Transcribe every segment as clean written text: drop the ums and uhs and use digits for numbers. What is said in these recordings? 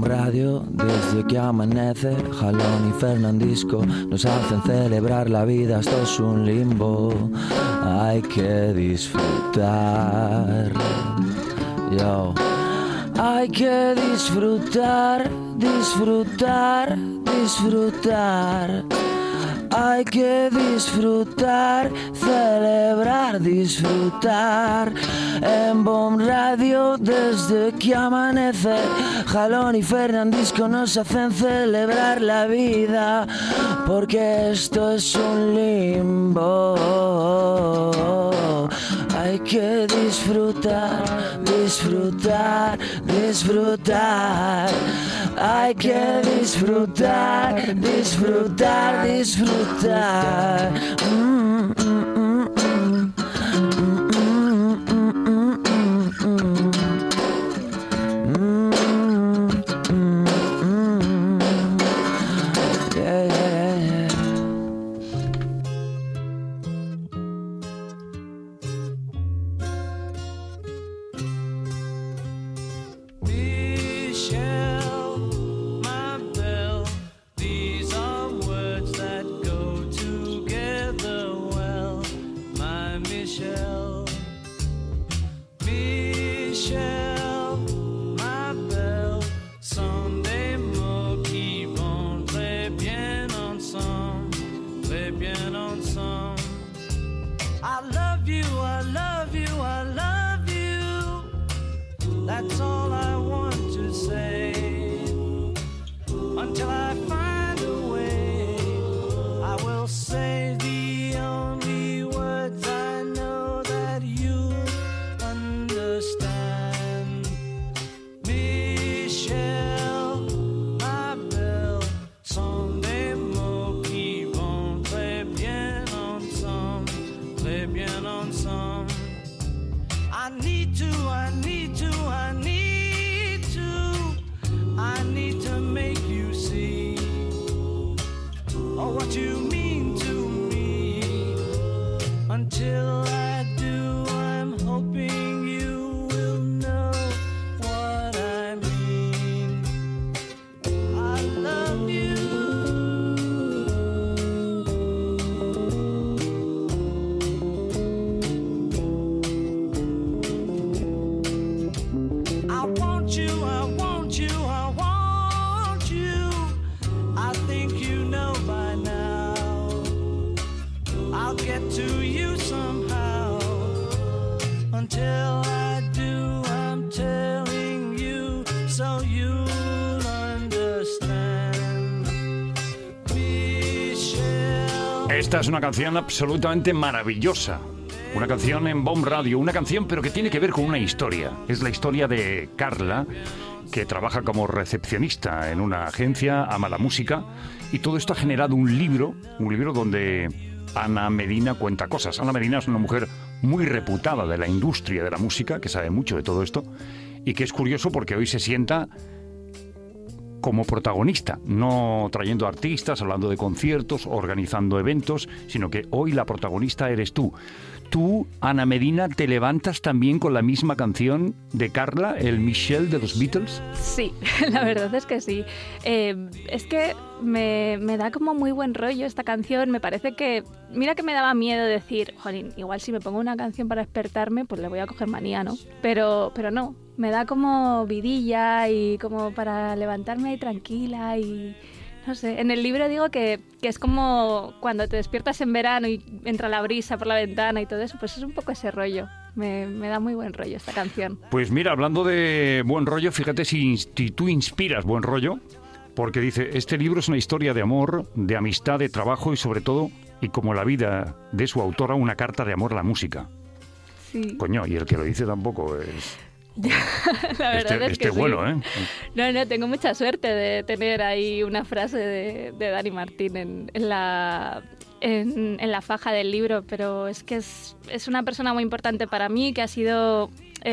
Radio, desde que amanece, Jalón y Fernandisco nos hacen celebrar la vida, esto es un limbo, hay que disfrutar. Yo. Hay que disfrutar, disfrutar, disfrutar. Hay que disfrutar, celebrar, disfrutar. En Bomb Radio desde que amanece, Jalón y Fernandisco nos hacen celebrar la vida, porque esto es un limbo. Hay que disfrutar, disfrutar, disfrutar. Hay que disfrutar, disfrutar, disfrutar. Esta es una canción absolutamente maravillosa. Una canción en Bomb Radio, una canción pero que tiene que ver con una historia. Es la historia de Carla, que trabaja como recepcionista en una agencia, ama la música, y todo esto ha generado un libro donde Ana Medina cuenta cosas. Ana Medina es una mujer muy reputada de la industria de la música, que sabe mucho de todo esto, y que es curioso porque hoy se sienta como protagonista, no trayendo artistas, hablando de conciertos, organizando eventos, sino que hoy la protagonista eres tú. Tú, Ana Medina, ¿te levantas también con la misma canción de Carla, el Michelle de los Beatles? Sí, la verdad es que sí. Es que me da como muy buen rollo esta canción. Me parece que... Mira que me daba miedo decir, jolín, igual si me pongo una canción para despertarme, pues le voy a coger manía, ¿no? Pero no, me da como vidilla y como para levantarme ahí tranquila y... No sé, en el libro digo que es como cuando te despiertas en verano y entra la brisa por la ventana y todo eso, pues es un poco ese rollo. Me da muy buen rollo esta canción. Pues mira, hablando de buen rollo, fíjate si tú inspiras buen rollo, porque dice, este libro es una historia de amor, de amistad, de trabajo y sobre todo, y como la vida de su autora, una carta de amor a la música. Sí. Coño, y el que lo dice tampoco es... La verdad es que sí. Bueno, ¿eh? No, tengo mucha suerte de tener ahí una frase de Dani Martín en la faja del libro, pero es que es una persona muy importante para mí, que ha sido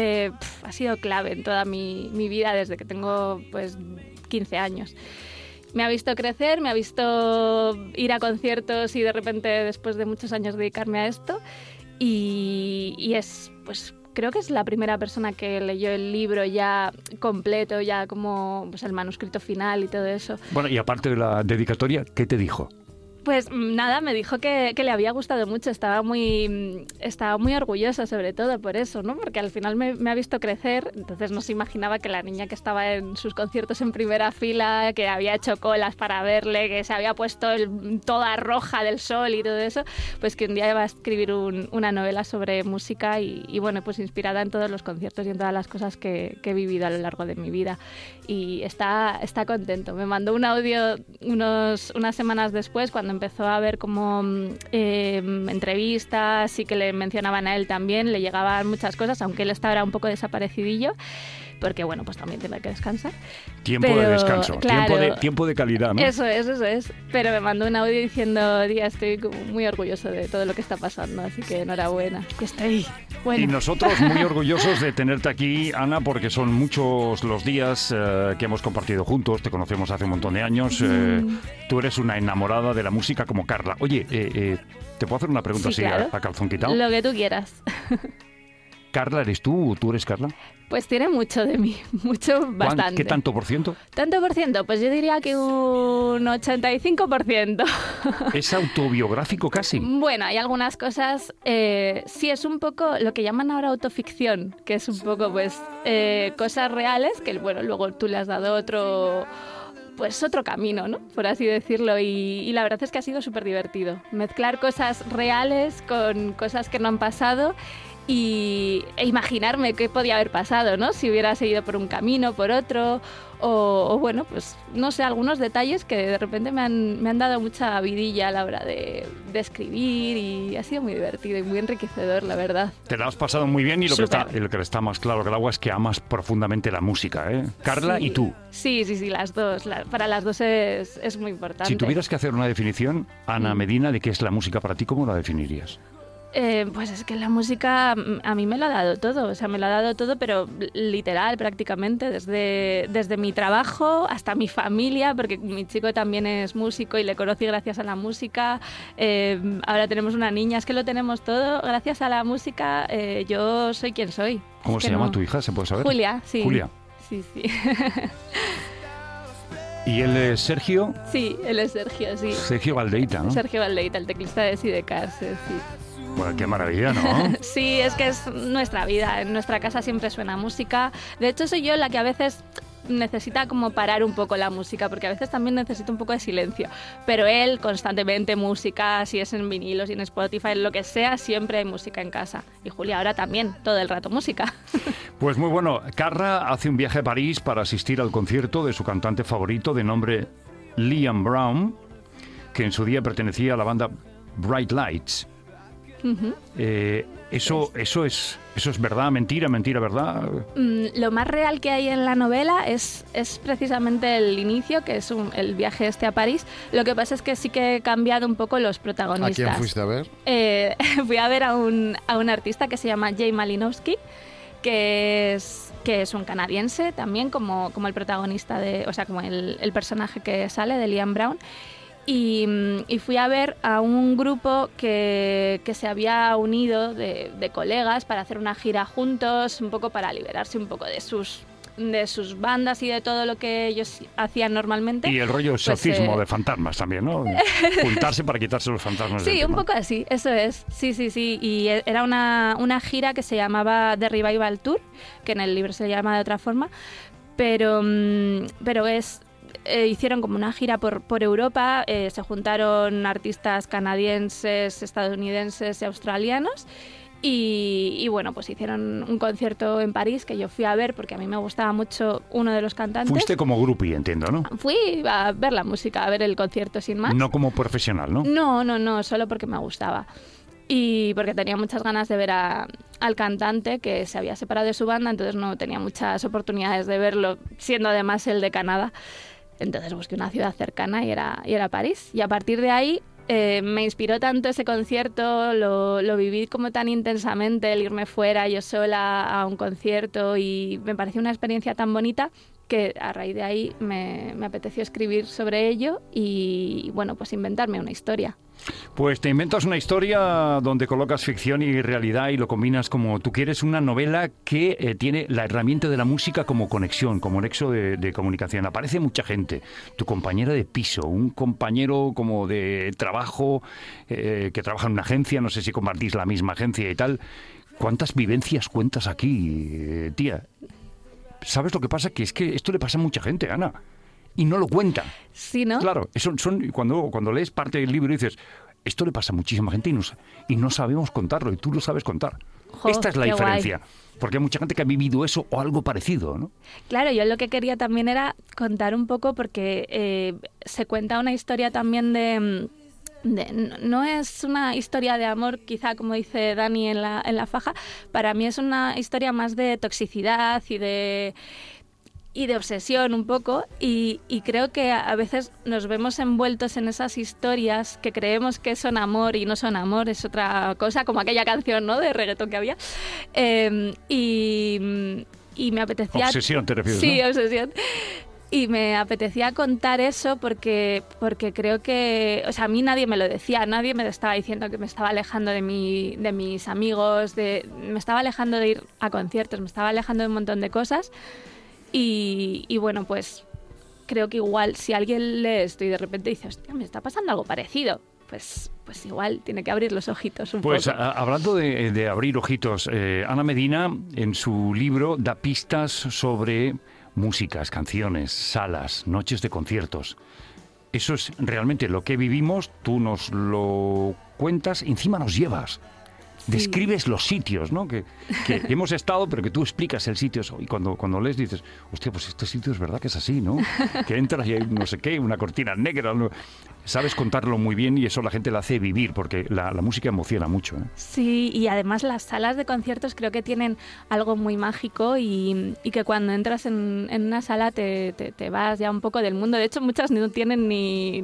clave en toda mi vida desde que tengo pues 15 años. Me ha visto crecer, me ha visto ir a conciertos y de repente después de muchos años dedicarme a esto y es pues creo que es la primera persona que leyó el libro ya completo, ya como pues, el manuscrito final y todo eso. Bueno, y aparte de la dedicatoria, ¿qué te dijo? Pues nada, me dijo que le había gustado mucho, estaba muy orgullosa sobre todo por eso, ¿no? Porque al final me ha visto crecer, entonces no se imaginaba que la niña que estaba en sus conciertos en primera fila, que había hecho colas para verle, que se había puesto toda roja del sol y todo eso, pues que un día iba a escribir una novela sobre música y bueno, pues inspirada en todos los conciertos y en todas las cosas que he vivido a lo largo de mi vida. Y está contento. Me mandó un audio unas semanas después, cuando empezó a ver como entrevistas y que le mencionaban a él también, le llegaban muchas cosas, aunque él estaba ahora un poco desaparecidillo, porque bueno, pues también tiene que descansar. Tiempo de descanso, claro, tiempo de calidad, ¿no? Eso es. Pero me mandó un audio diciendo, tía, estoy como muy orgulloso de todo lo que está pasando, así que enhorabuena, que estoy bueno. Y nosotros muy orgullosos de tenerte aquí, Ana, porque son muchos los días que hemos compartido juntos, te conocemos hace un montón de años, tú eres una enamorada de la música como Carla. Oye, ¿te puedo hacer una pregunta sí, así claro. a calzón quitado? Lo que tú quieras. ¿Carla eres tú? ¿Tú eres Carla? Pues tiene mucho de mí, bastante. ¿Qué tanto por ciento? ¿Tanto por ciento? Pues yo diría que un 85%. ¿Es autobiográfico casi? Bueno, hay algunas cosas, sí, es un poco lo que llaman ahora autoficción, que es un poco pues cosas reales que bueno, luego tú le has dado otro camino, ¿no? Por así decirlo, y la verdad es que ha sido súper divertido. Mezclar cosas reales con cosas que no han pasado e imaginarme qué podía haber pasado, ¿no? Si hubiera seguido por un camino, por otro, o bueno, pues no sé, algunos detalles que de repente me han dado mucha vidilla a la hora de escribir y ha sido muy divertido y muy enriquecedor, la verdad. Te la has pasado muy bien y lo que está más claro que el agua es que amas profundamente la música, ¿eh? Carla sí. Y tú. Sí, las dos. Para las dos es muy importante. Si tuvieras que hacer una definición, Ana Medina, de qué es la música para ti, ¿cómo la definirías? Pues es que la música a mí me lo ha dado todo, o sea, me lo ha dado todo, pero literal prácticamente, desde mi trabajo hasta mi familia, porque mi chico también es músico y le conocí gracias a la música, ahora tenemos una niña, es que lo tenemos todo, gracias a la música yo soy quien soy. ¿Cómo se llama tu hija? ¿Se puede saber? Julia, sí. Julia. Sí. ¿Y él es Sergio? Sí, él es Sergio, sí. Sergio Valdeita, ¿no? Sergio Valdeita, el teclista de Sidecars, sí. Bueno, qué maravilla, ¿no? Sí, es que es nuestra vida. En nuestra casa siempre suena música. De hecho, soy yo la que a veces necesita como parar un poco la música, porque a veces también necesito un poco de silencio. Pero él constantemente música, si es en vinilo, si en Spotify, lo que sea, siempre hay música en casa. Y Julia ahora también, todo el rato música. Pues muy bueno. Carla hace un viaje a París para asistir al concierto de su cantante favorito de nombre Liam Brown, que en su día pertenecía a la banda Bright Lights. Uh-huh. ¿Eso es verdad, mentira, verdad? Lo más real que hay en la novela es precisamente el inicio, que es el viaje a París. Lo que pasa es que sí que he cambiado un poco los protagonistas. ¿A quién fuiste a ver? Fui a ver a un artista que se llama Jay Malinowski, que es un canadiense también, como el protagonista como el personaje que sale de Liam Brown. Y fui a ver a un grupo que se había unido de colegas para hacer una gira juntos, un poco para liberarse un poco de sus bandas y de todo lo que ellos hacían normalmente. Y el rollo exorcismo de fantasmas también, ¿no? Juntarse para quitarse los fantasmas. Sí, un poco así, eso es. Sí. Y era una gira que se llamaba The Revival Tour, que en el libro se llama de otra forma, pero hicieron como una gira por Europa, se juntaron artistas canadienses, estadounidenses y australianos y bueno, pues hicieron un concierto en París que yo fui a ver porque a mí me gustaba mucho uno de los cantantes. Fuiste como groupie, entiendo, ¿no? Fui a ver la música, a ver el concierto sin más. No como profesional, ¿no? No, solo porque me gustaba. Y porque tenía muchas ganas de ver al cantante, que se había separado de su banda, entonces no tenía muchas oportunidades de verlo, siendo además el de Canadá. Entonces busqué una ciudad cercana y era París. Y a partir de ahí me inspiró tanto ese concierto, lo viví como tan intensamente, el irme fuera yo sola a un concierto y me pareció una experiencia tan bonita que a raíz de ahí me apeteció escribir sobre ello y bueno, pues inventarme una historia. Pues te inventas una historia donde colocas ficción y realidad y lo combinas como tú quieres, una novela que tiene la herramienta de la música como conexión, como nexo de comunicación. Aparece mucha gente, tu compañera de piso, un compañero como de trabajo que trabaja en una agencia, no sé si compartís la misma agencia y tal. ¿Cuántas vivencias cuentas aquí, tía? ¿Sabes lo que pasa? Que es que esto le pasa a mucha gente, Ana. Y no lo cuentan. Sí, ¿no? Claro, cuando lees parte del libro dices, esto le pasa a muchísima gente y no sabemos contarlo, y tú lo sabes contar. Esta es la diferencia. Guay. Porque hay mucha gente que ha vivido eso o algo parecido, ¿no? Claro, yo lo que quería también era contar un poco, porque se cuenta una historia también no es una historia de amor, quizá como dice Dani en la faja. Para mí es una historia más de toxicidad y de obsesión un poco, y creo que a veces nos vemos envueltos en esas historias que creemos que son amor y no son amor, es otra cosa, como aquella canción, ¿no?, de reggaetón que había, y me apetecía... Obsesión, ¿te refieres? Sí, ¿no? Obsesión. Y me apetecía contar eso porque creo que... O sea, a mí nadie me lo decía, nadie me estaba diciendo que me estaba alejando de mis amigos, me estaba alejando de ir a conciertos, me estaba alejando de un montón de cosas. Y bueno, pues creo que igual si alguien lee esto y de repente dice, hostia, me está pasando algo parecido, pues igual tiene que abrir los ojitos un poco. Pues hablando de abrir ojitos, Ana Medina en su libro da pistas sobre músicas, canciones, salas, noches de conciertos. Eso es realmente lo que vivimos, tú nos lo cuentas, encima nos llevas. Sí. Describes los sitios, ¿no? Que hemos estado, pero que tú explicas el sitio. Y cuando lees dices, hostia, pues este sitio es verdad que es así, ¿no? Que entras y hay no sé qué, una cortina negra. ¿no? Sabes contarlo muy bien y eso la gente la hace vivir, porque la música emociona mucho, ¿eh? Sí, y además las salas de conciertos creo que tienen algo muy mágico y que cuando entras en una sala te vas ya un poco del mundo. De hecho, muchas no tienen ni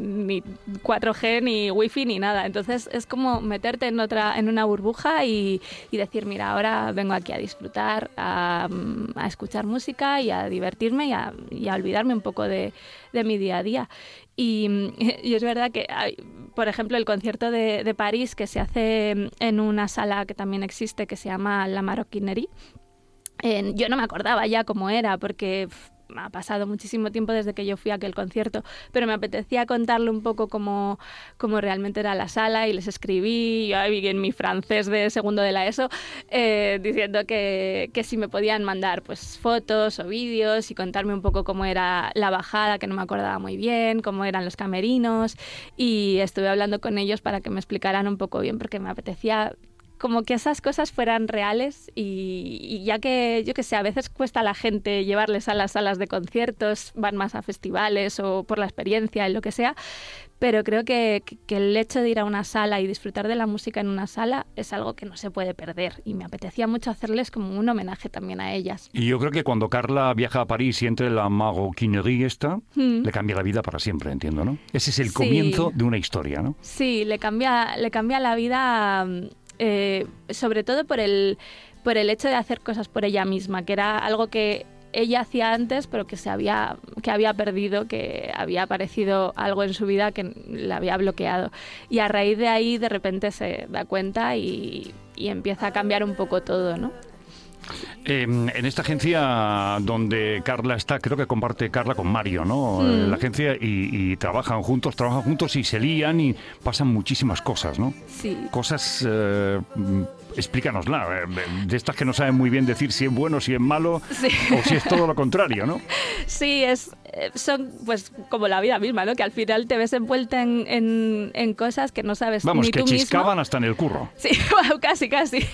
4G, ni wifi, ni nada. Entonces es como meterte en una burbuja y decir, mira, ahora vengo aquí a disfrutar, a escuchar música y a divertirme y a olvidarme un poco de mi día a día. Y es verdad que, por ejemplo, el concierto de París, que se hace en una sala que también existe, que se llama La Maroquinerie, yo no me acordaba ya cómo era, porque ha pasado muchísimo tiempo desde que yo fui a aquel concierto, pero me apetecía contarle un poco cómo realmente era la sala, y les escribí en mi francés de segundo de la ESO, diciendo que si me podían mandar pues fotos o vídeos y contarme un poco cómo era la bajada, que no me acordaba muy bien, cómo eran los camerinos, y estuve hablando con ellos para que me explicaran un poco bien, porque me apetecía como que esas cosas fueran reales, y ya que, yo que sé, a veces cuesta a la gente llevarles a las salas de conciertos, van más a festivales o por la experiencia, lo que sea, pero creo que el hecho de ir a una sala y disfrutar de la música en una sala es algo que no se puede perder, y me apetecía mucho hacerles como un homenaje también a ellas. Y yo creo que cuando Carla viaja a París y entra en la Maroquinerie le cambia la vida para siempre, entiendo, ¿no? Ese es el comienzo de una historia, ¿no? Sí, le cambia la vida... sobre todo por el hecho de hacer cosas por ella misma, que era algo que ella hacía antes, pero que había perdido, que había aparecido algo en su vida que la había bloqueado. Y a raíz de ahí, de repente se da cuenta y empieza a cambiar un poco todo, ¿no? En esta agencia donde Carla está, creo que comparte Carla con Mario, ¿no? La agencia, y trabajan juntos y se lían y pasan muchísimas cosas, ¿no? Sí. Cosas, explícanosla, de estas que no saben muy bien decir si es bueno, si es malo, sí, o si es todo lo contrario, ¿no? Sí, son pues como la vida misma, ¿no? Que al final te ves envuelta en cosas que no sabes ni tú mismo. Vamos, que chiscaban hasta en el curro. Sí, bueno, casi.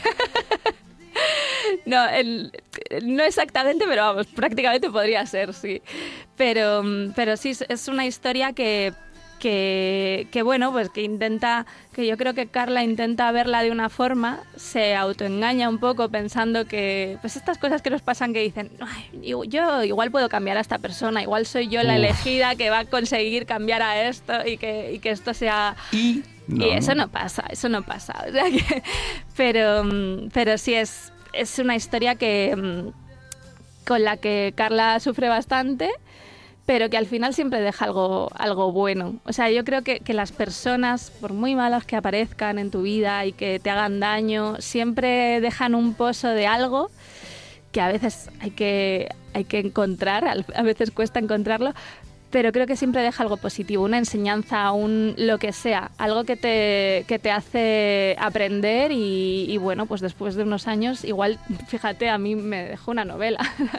No, no exactamente, pero vamos, prácticamente podría ser, sí. Pero sí, es una historia que bueno, pues que yo creo que Carla intenta verla de una forma, se autoengaña un poco pensando que, pues estas cosas que nos pasan, que dicen, yo igual puedo cambiar a esta persona, igual soy yo la elegida que va a conseguir cambiar a esto y que esto sea... Y eso no pasa. O sea que, pero sí es una historia con la que Carla sufre bastante, pero que al final siempre deja algo bueno. O sea, yo creo que las personas, por muy malas que aparezcan en tu vida y que te hagan daño, siempre dejan un pozo de algo que a veces hay que encontrar, a veces cuesta encontrarlo, pero creo que siempre deja algo positivo, una enseñanza, lo que sea, algo que te hace aprender y bueno, pues después de unos años, igual, fíjate, a mí me dejó una novela.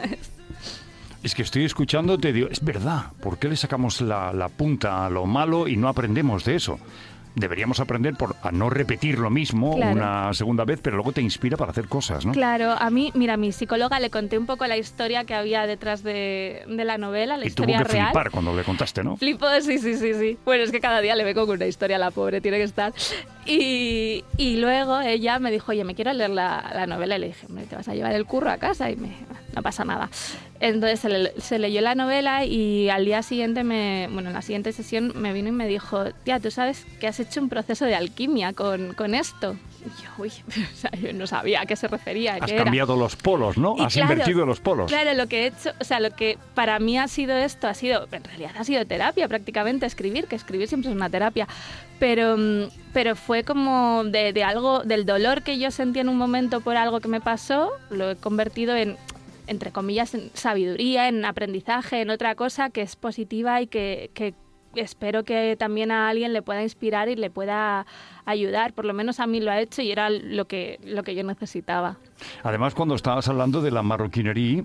Es que estoy escuchándote y digo, es verdad, ¿por qué le sacamos la punta a lo malo y no aprendemos de eso? Deberíamos aprender a no repetir lo mismo una segunda vez, pero luego te inspira para hacer cosas, ¿no? Claro, a mí, mira, a mi psicóloga le conté un poco la historia que había detrás de la novela, la historia real. Y tuvo que flipar cuando le contaste, ¿no? Flipó, sí. Bueno, es que cada día le vengo con una historia a la pobre, tiene que estar. Y luego ella me dijo, oye, me quiero leer la novela. Y le dije, hombre, te vas a llevar el curro a casa y no pasa nada. Entonces se leyó la novela y al día siguiente, en la siguiente sesión me vino y me dijo, tía, ¿tú sabes que has hecho un proceso de alquimia con esto? Y yo, o sea, yo no sabía a qué se refería. Has cambiado los polos, ¿no? Has invertido los polos. Claro, lo que he hecho, o sea, lo que para mí ha sido esto, en realidad ha sido terapia prácticamente, escribir siempre es una terapia, pero fue como de algo, del dolor que yo sentí en un momento por algo que me pasó, lo he convertido en, entre comillas, en sabiduría, en aprendizaje, en otra cosa que es positiva y que espero que también a alguien le pueda inspirar y le pueda ayudar. Por lo menos a mí lo ha hecho y era lo que yo necesitaba. Además, cuando estabas hablando de la marroquinería,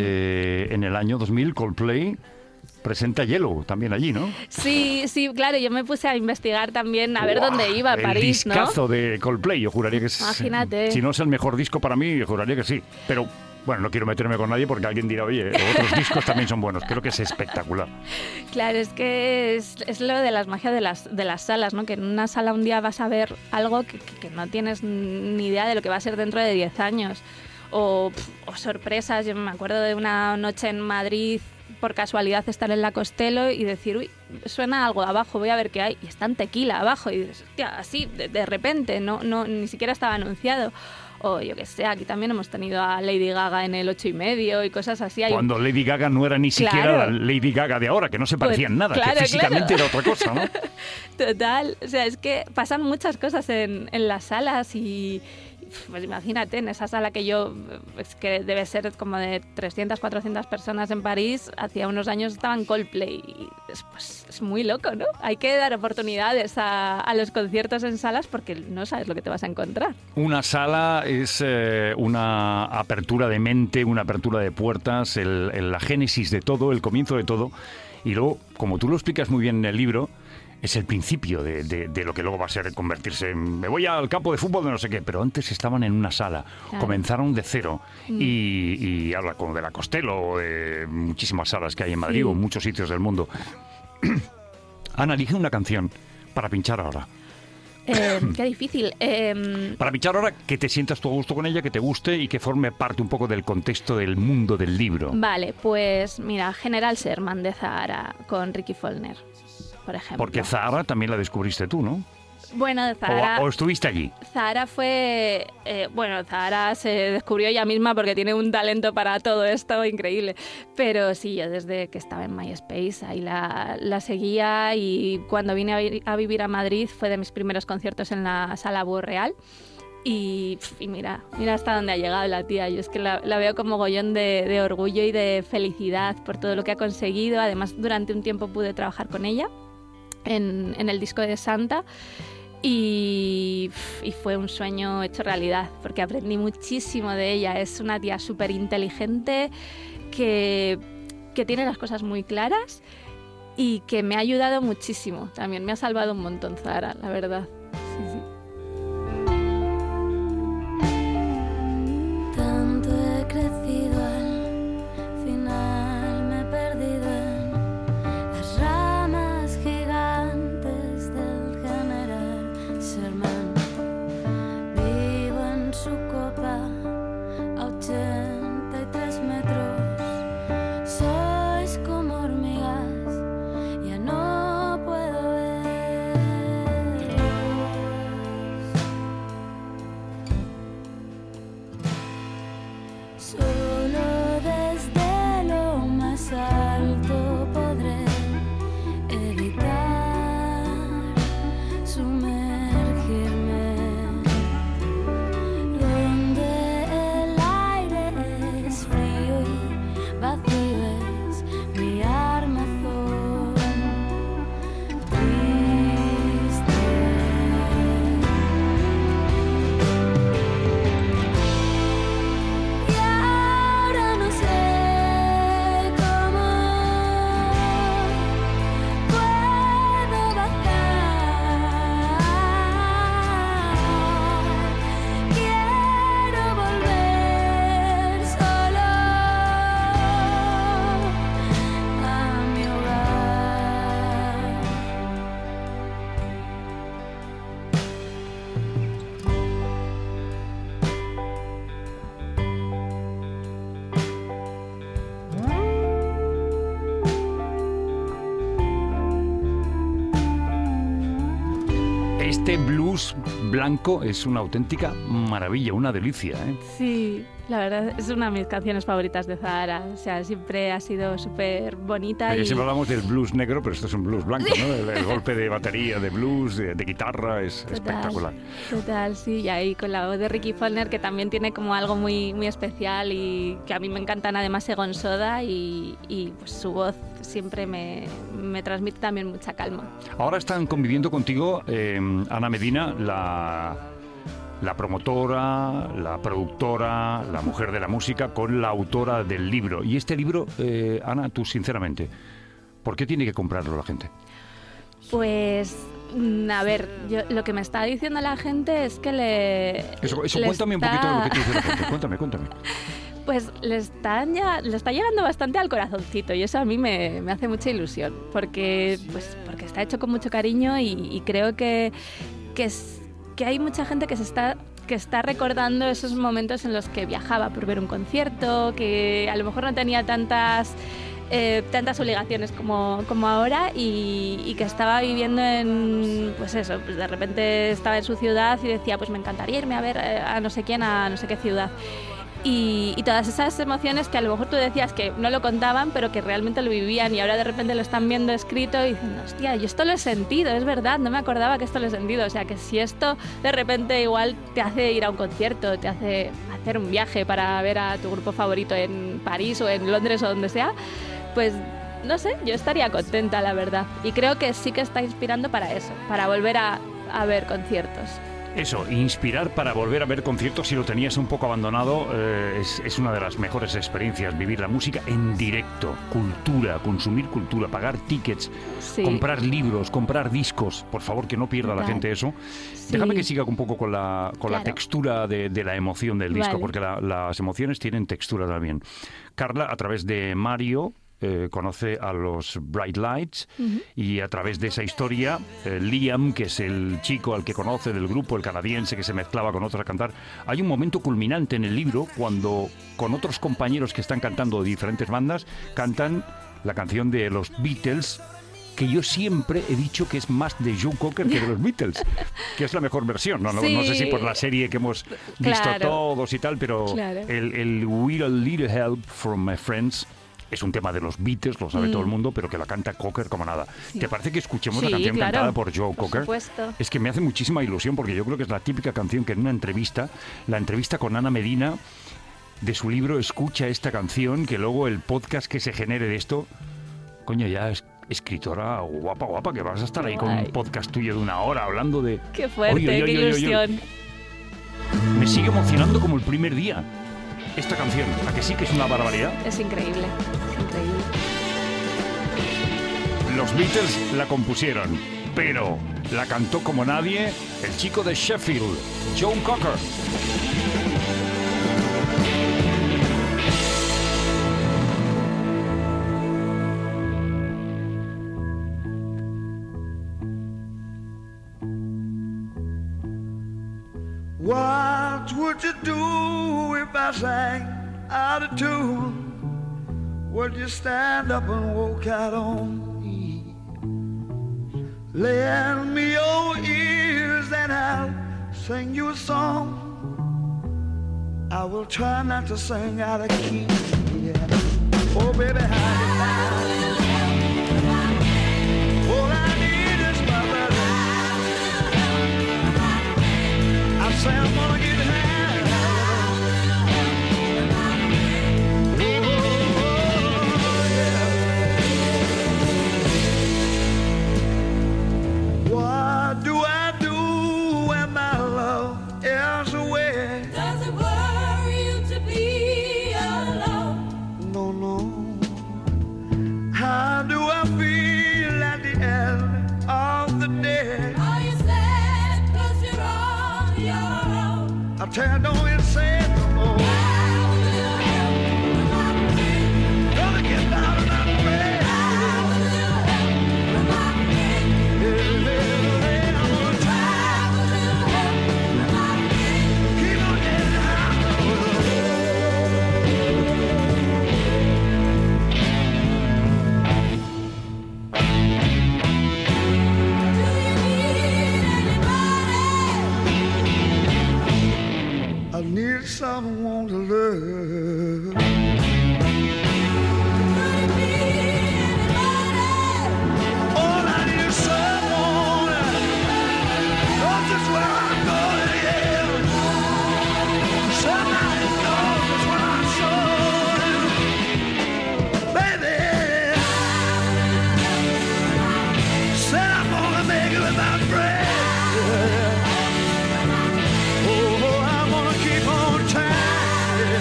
en el año 2000, Coldplay presenta Yellow también allí, ¿no? Sí, claro, yo me puse a investigar también a ver dónde iba a París, ¿no? El discazo de Coldplay, yo juraría que es... Imagínate. Si no es el mejor disco para mí, yo juraría que sí, pero... Bueno, no quiero meterme con nadie porque alguien dirá, oye, otros discos también son buenos. Creo que es espectacular. Claro, es que es lo de las magias de las salas, ¿no? Que en una sala un día vas a ver algo que no tienes ni idea de lo que va a ser dentro de 10 años. O sorpresas. Yo me acuerdo de una noche en Madrid, por casualidad estar en la Costello y decir, uy, suena algo abajo, voy a ver qué hay. Y está en Tequila abajo. Y dices, hostia, así, de repente, no, ni siquiera estaba anunciado. O yo que sé, aquí también hemos tenido a Lady Gaga en el 8:30 y cosas así. Cuando Lady Gaga no era ni siquiera la Lady Gaga de ahora, que no se parecía en nada, que físicamente era otra cosa, ¿no? Total, o sea, es que pasan muchas cosas en las salas y... Pues imagínate, en esa sala es que debe ser como de 300, 400 personas en París, hacía unos años estaban Coldplay y es muy loco, ¿no? Hay que dar oportunidades a los conciertos en salas porque no sabes lo que te vas a encontrar. Una sala es una apertura de mente, una apertura de puertas, la génesis de todo, el comienzo de todo, y luego, como tú lo explicas muy bien en el libro, es el principio de lo que luego va a ser convertirse en... Me voy al campo de fútbol de no sé qué, pero antes estaban en una sala, comenzaron de cero y habla como de la Costello o de muchísimas salas que hay en Madrid o en muchos sitios del mundo. Ana, elige una canción para pinchar ahora. Qué difícil. Para pinchar ahora, que te sientas tú a gusto con ella, que te guste y que forme parte un poco del contexto del mundo del libro. Vale, pues mira, General Sherman de Zahara con Ricky Follner, por ejemplo. Porque Zahara también la descubriste tú, ¿no? Bueno, Zahara... ¿O estuviste allí? Zahara fue... Zahara se descubrió ella misma porque tiene un talento para todo esto increíble. Pero sí, yo desde que estaba en MySpace ahí la seguía y cuando vine a vivir a Madrid fue de mis primeros conciertos en la Sala Búho Real. Y mira hasta dónde ha llegado la tía. Yo es que la veo como gollón de orgullo y de felicidad por todo lo que ha conseguido. Además, durante un tiempo pude trabajar con ella en el disco de Santa y fue un sueño hecho realidad porque aprendí muchísimo de ella. Es una tía súper inteligente que tiene las cosas muy claras y que me ha ayudado muchísimo. También me ha salvado un montón, Zahara, la verdad. Sí. Tanto he crecido, al final me he perdido en las ramas gigantes del General Sherman. Vivo en su copa a 83 metros. Sois como hormigas, ya no puedo ver. vacíes mi armazón. Y ahora no sé cómo puedo bajar. Quiero volver solo a mi hogar. Este blues blanco es una auténtica maravilla, una delicia, ¿eh? Sí, la verdad es una de mis canciones favoritas de Zahara. O sea, siempre ha sido súper bonita. Porque Y siempre hablamos del blues negro, pero esto es un blues blanco, ¿no? El golpe de batería, de blues, de guitarra, es espectacular. Total, sí. Y ahí con la voz de Ricky Follner, que también tiene como algo muy, muy especial y que a mí me encantan además Egon Soda y pues su voz siempre me transmite también mucha calma. Ahora están conviviendo contigo Ana Medina, la promotora, la productora, la mujer de la música, con la autora del libro. Y este libro, Ana, tú sinceramente, ¿por qué tiene que comprarlo la gente? Pues, a ver, lo que me está diciendo la gente es que Eso le cuéntame un poquito de lo que te dice la gente. Cuéntame. Pues le está llegando bastante al corazoncito y eso a mí me hace mucha ilusión porque está hecho con mucho cariño y creo que hay mucha gente que está recordando esos momentos en los que viajaba por ver un concierto, que a lo mejor no tenía tantas obligaciones como ahora y que estaba viviendo pues de repente estaba en su ciudad y decía, pues me encantaría irme a ver a no sé quién, a no sé qué ciudad. Y todas esas emociones que a lo mejor tú decías que no lo contaban, pero que realmente lo vivían y ahora de repente lo están viendo escrito y diciendo, hostia, yo esto lo he sentido, es verdad, no me acordaba que esto lo he sentido. O sea, que si esto de repente igual te hace ir a un concierto, te hace hacer un viaje para ver a tu grupo favorito en París o en Londres o donde sea, pues no sé, yo estaría contenta, la verdad. Y creo que sí que está inspirando para eso, para volver a ver conciertos. Eso, inspirar para volver a ver conciertos si lo tenías un poco abandonado, es una de las mejores experiencias, vivir la música en directo, cultura, consumir cultura, pagar tickets, Sí. comprar libros, comprar discos, por favor que no pierda la gente eso. Sí. Déjame que siga un poco con la Claro. textura de la emoción del disco, Vale. porque las emociones tienen textura también. Carla, a través de Mario, conoce a los Bright Lights y a través de esa historia Liam, que es el chico al que conoce del grupo, el canadiense que se mezclaba con otros a cantar, hay un momento culminante en el libro cuando con otros compañeros que están cantando de diferentes bandas cantan la canción de los Beatles, que yo siempre he dicho que es más de Joe Cocker que de los Beatles, que es la mejor versión. No sé si por la serie que hemos visto Claro. todos y tal, pero Claro. el With a Little Help from My Friends es un tema de los Beatles, lo sabe todo el mundo, pero que la canta Cocker como nada. Sí. ¿Te parece que escuchemos Sí, la canción claro, cantada por Joe por Cocker? supuesto. Es que me hace muchísima ilusión porque yo creo que es la típica canción que en una entrevista, la entrevista con Ana Medina de su libro, escucha esta canción, que luego el podcast que se genere de esto, coño, ya es escritora guapa, que vas a estar ahí con un Ay. podcast tuyo de 1 hora hablando de... Qué fuerte, Oye, qué ilusión. Me sigue emocionando como el primer día esta canción, ¿a que sí que es una barbaridad? Es increíble, es increíble. Los Beatles la compusieron, pero la cantó como nadie el chico de Sheffield, Joe Cocker. What would you do if I sang out of tune? Would you stand up and walk out on me? Lend me your ears and I'll sing you a song. I will try not to sing out of key. Yeah. Oh, baby, how all I need is my love. I say I'm gonna get high. Oh, I tell you, don't even say it no more. Gonna get down and out pray. I'm gonna try. Keep on getting I need someone to love. All I need is someone knows just where I'm going, yeah. Somebody knows just where I'm going, baby. Said I'm gonna make it with my friend. Oh, I'm gonna keep on trying.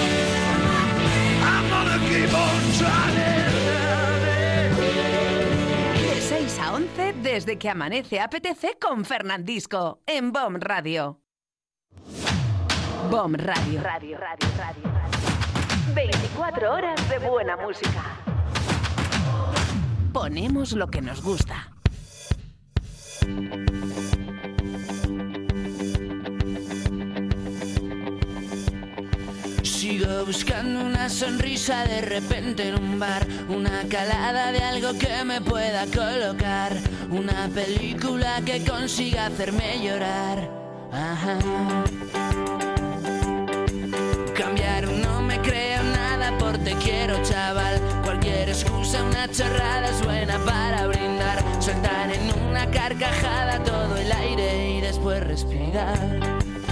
I'm gonna keep on trying. De 6 a 11, desde que amanece apetece con Fernandisco, en BOM Radio. BOM Radio. 24 horas de buena música. Ponemos lo que nos gusta. Sigo buscando una sonrisa de repente en un bar, una calada de algo que me pueda colocar, una película que consiga hacerme llorar. Ajá. Cambiar no me creo nada por te quiero, chaval. Cualquier excusa, una chorrada es buena para brindar. Soltar en una carcajada todo el aire y después respirar.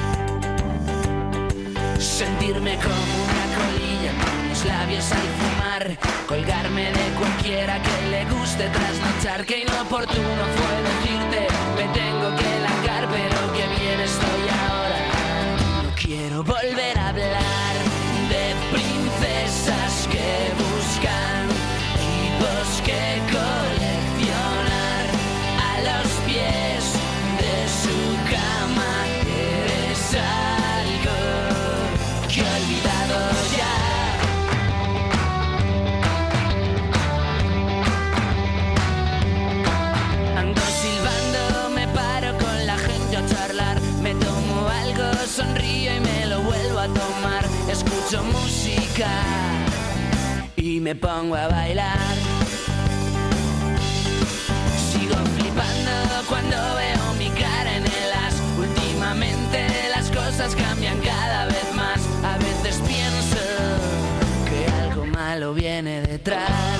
Sentirme como una colilla con los labios al fumar. Colgarme de cualquiera que le guste trasnochar. Que inoportuno fue decirte me tengo que largar, pero que bien estoy ahora. No quiero volver a hablar de princesas que buscan tipos que coleccionar a los pies de su cama. Eres algo que he olvidado ya. Ando silbando, me paro con la gente a charlar. Me tomo algo, sonrío y me lo vuelvo a tomar. Escucho música y me pongo a bailar. Sigo flipando cuando veo mi cara en el as. Últimamente las cosas cambian cada vez más. A veces pienso que algo malo viene detrás.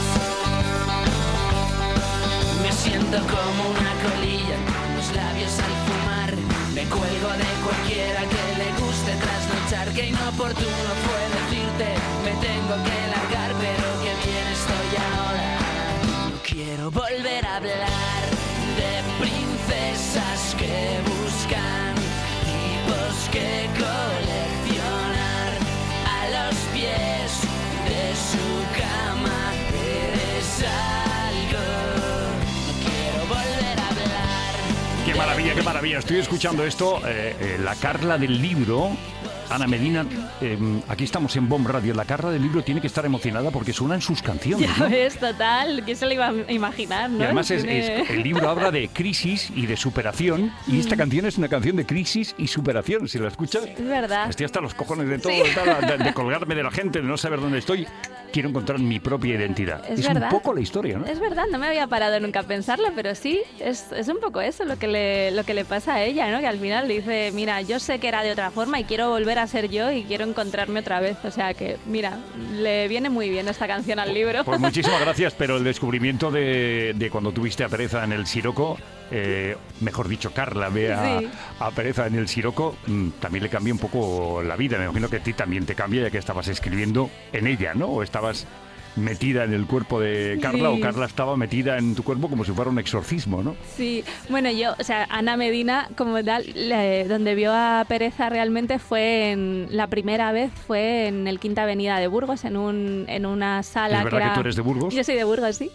Me siento como una colilla con los labios al fumar. Me cuelgo de cualquiera que le guste trasnochar. Que inoportuno fue decirte me tengo que largar, pero que bien estoy ahora. No quiero volver a hablar de princesas que buscan tipos que coleccionar a los pies de su cama. Eres algo, no quiero volver a hablar. Qué maravilla, qué maravilla. Estoy escuchando esto, la Carla del libro. Ana Medina, aquí estamos en BOM Radio. La Carla del libro tiene que estar emocionada porque suenan sus canciones, Ya ¿no? ves, total. ¿Quién se lo iba a imaginar, no? Y además Tiene- el libro habla de crisis y de superación, y esta canción es una canción de crisis y superación. Si la escuchas, Es verdad. estoy hasta los cojones de todo, Sí. de colgarme de la gente, de no saber dónde estoy. Quiero encontrar mi propia identidad. Es un verdad. poco la historia, ¿no? Es verdad, no me había parado nunca a pensarlo, pero sí, es un poco eso lo que le pasa a ella, ¿no? Que al final dice, mira, yo sé que era de otra forma y quiero volver a ser yo y quiero encontrarme otra vez. O sea que, mira, le viene muy bien esta canción al libro. Pues muchísimas gracias, pero el descubrimiento de cuando tuviste a Pereza en el Siroco, mejor dicho, Carla ve Sí. a Pereza en el Siroco, también le cambió un poco la vida. Me imagino que a ti también te cambia, ya que estabas escribiendo en ella, ¿no? O estabas metida en el cuerpo de Carla, Sí. o Carla estaba metida en tu cuerpo como si fuera un exorcismo, ¿no? Sí, bueno, o sea, Ana Medina, como tal, donde vio a Pereza realmente la primera vez fue en el Quinta Avenida de Burgos, en una sala ¿Es verdad que tú eres de Burgos? Yo soy de Burgos, sí.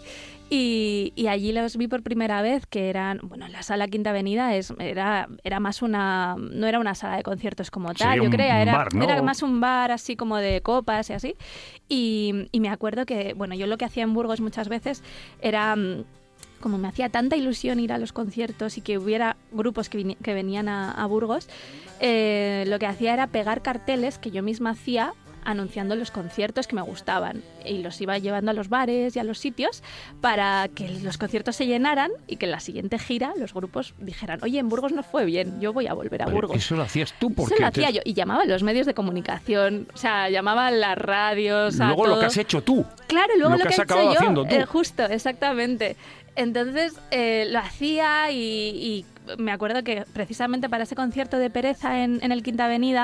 Y allí los vi por primera vez, que eran, bueno, la sala Quinta Avenida era más no era una sala de conciertos como tal, Sería yo creo, un bar, ¿no? era más un bar así como de copas y así. Y me acuerdo que, bueno, yo lo que hacía en Burgos muchas veces era... como me hacía tanta ilusión ir a los conciertos y que hubiera grupos que venían a Burgos, lo que hacía era pegar carteles que yo misma hacía anunciando los conciertos que me gustaban y los iba llevando a los bares y a los sitios para que los conciertos se llenaran y que en la siguiente gira los grupos dijeran, oye, en Burgos no fue bien, yo voy a volver a Burgos. Eso lo hacías tú porque... Eso lo hacía yo y llamaba a los medios de comunicación, o sea, llamaba a las radios, a Luego todo. lo que has hecho tú. Claro, luego lo que has he acabado hecho haciendo yo, tú. justo, exactamente. Entonces lo hacía y me acuerdo que precisamente para ese concierto de Pereza en el Quinta Avenida,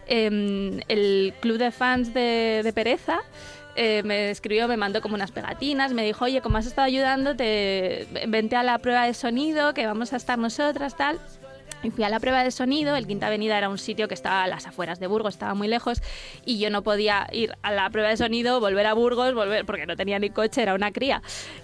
el club de fans de Pereza me escribió, me mandó como unas pegatinas, me dijo, oye, como has estado ayudando, vente a la prueba de sonido, que vamos a estar nosotras, tal. Y fui a la prueba de sonido. El Quinta Avenida era un sitio que estaba a las afueras de Burgos, estaba muy lejos y yo no podía ir a la prueba de sonido, volver a Burgos, porque no tenía ni coche, era una cría.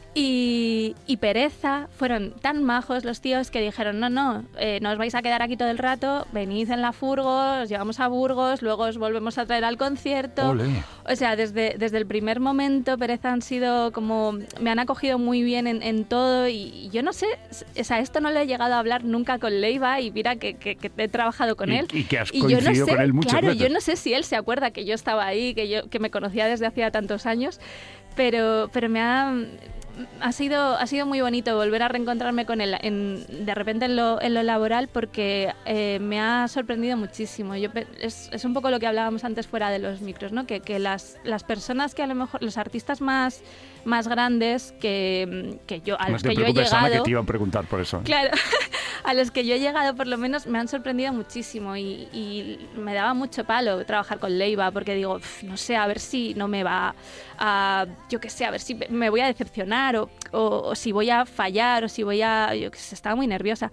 Y Pereza fueron tan majos los tíos que dijeron, no os vais a quedar aquí todo el rato, venid en la furgo, os llevamos a Burgos, luego os volvemos a traer al concierto. Olé. O sea, desde el primer momento Pereza han sido como, me han acogido muy bien en todo y yo no sé, o sea, esto no lo he llegado a hablar nunca con Leiva y mira que he trabajado con él. Y que has Y yo no coincidido sé, con él muchas claro, veces. yo no sé si él se acuerda que yo estaba ahí, que me conocía desde hacía tantos años, pero ha sido muy bonito volver a reencontrarme con él de repente en lo laboral porque me ha sorprendido muchísimo. Es un poco lo que hablábamos antes fuera de los micros, ¿no? Que las personas que a lo mejor, los artistas más grandes que yo, a No los te que yo he preocupes, Ana, que llegado... te iba a preguntar por eso. Claro, a los que yo he llegado por lo menos me han sorprendido muchísimo y me daba mucho palo trabajar con Leiva porque digo, no sé, a ver si no me va a, yo qué sé, a ver si me voy a decepcionar o si voy a fallar o si voy a, yo qué sé, estaba muy nerviosa.